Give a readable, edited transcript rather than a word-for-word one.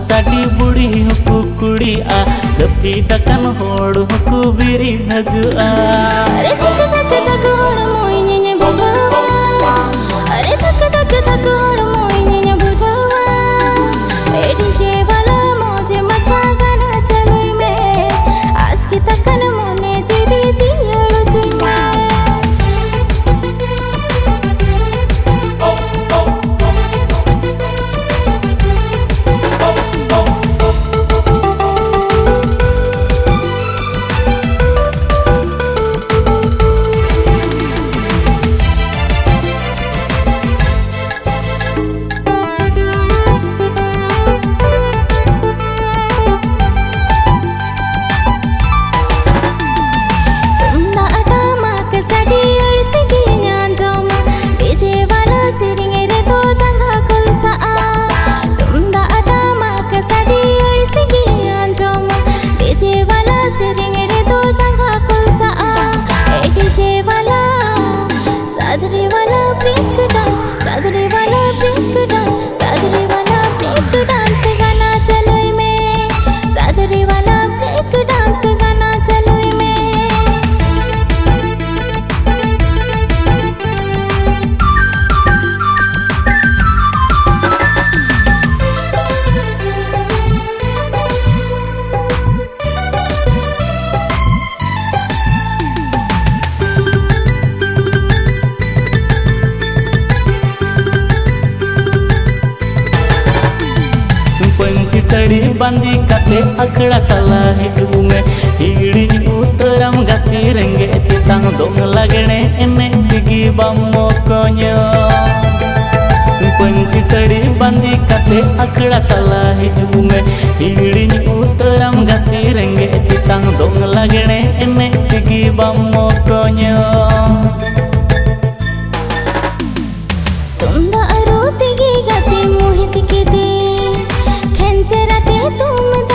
साडी बुढ़ी हुकु कुड़ी आ जपी तकन होड़ हुकु बिरी हजुआ। अरे धक धक धक होड़ मोइने ने बुझावा, अरे धक धक धक होड़ मोइने ने बुझावा। ए डीजे वाला मौजे मचा गाना चलोई में आज की तकन मोने जीडी जियड़ जुई में। सादरे वाला ब्रेक डांस, सादरे वाला ब्रेक डांस, सादरे वाला ब्रेक डांस गाना चलोई में, सादरे वाला ब्रेक डांस गाना चलोई में। पंची सड़ी बांधी काते अखड़ा तला हिजू में हिड़ी उतरम गाती रंगे तितांग दोंग लगने एने दिगी बम्मो कोन्यो। पंची सड़ी बांधी काते अखड़ा तला हिजू में हिड़ी उतरम गाती रंगे तितांग दोंग लगने एने दिगी बम्मो कोन्यो। तुम दा अरो तिगी गाते मोहित के दे खेंचराते तुम